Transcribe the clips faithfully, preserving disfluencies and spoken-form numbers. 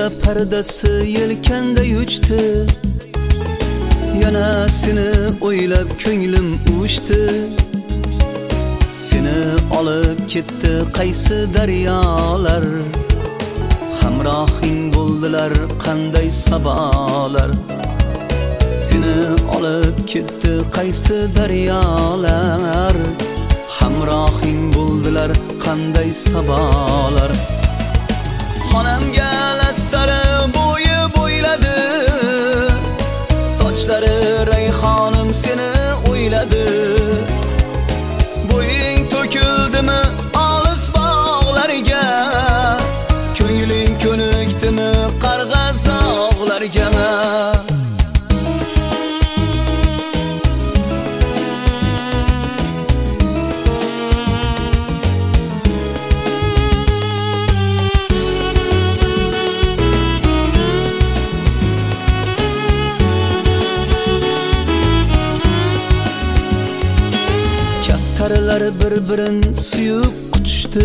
Deraza pardasi yelkanda uchdi, yana seni o'ylab ko'nglim uvushdi. Seni olib ketdi qaysi daryolar, hamrohing bo'ldilar qanday sabolar. Seni olib ketdi qaysi daryolar, hamrohing bo'ldilar qanday sabolar. Xonamga lastari bo'yi bo'yladi, sochlari rayhonim seni o'yladi. Bo'ying to'kildimi olis bog'larga, ko'ngling ko'nikdimi qarg'azog'larga. Qarilar bir-birin suyup quchdi,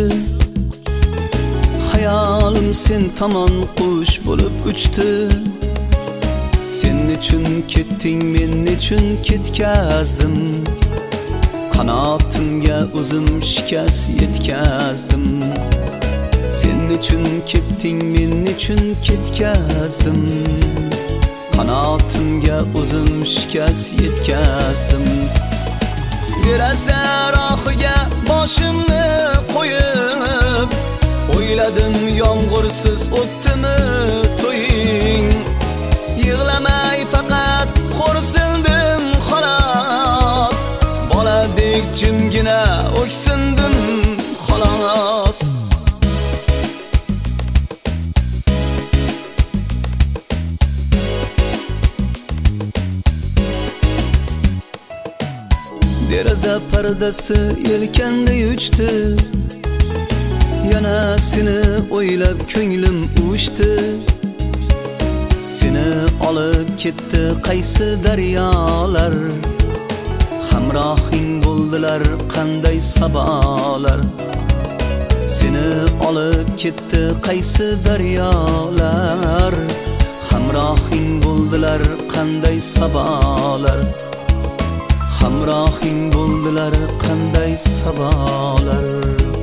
hayolim sen tomon qush bo'lib uchdi. Sen uchun ketding, men uchun ketkazdim, qanotimga o'zim shikast yetkazdim. Sen uchun ketding, men uchun ketkazdim, qanotimga o'zim shikast yetkazdim. Deraza rohiga boshimni qo'yib, o'yladim yomg'irsiz o'tdimi to'ying. Yig'lamay faqat xo'rsindim xolos, boladek jimgina o'ksindim xolos. Deraza pardasi yelkanda uchdi, yana seni o'ylab ko'nglim uvushdi. Seni olib ketdi qaysi daryolar, hamrohing bo'ldilar qanday sabolar. Seni olib ketdi qaysi daryolar, hamrohing bo'ldilar qanday sabolar. Hamrohing bo'ldilar qanday sabolar.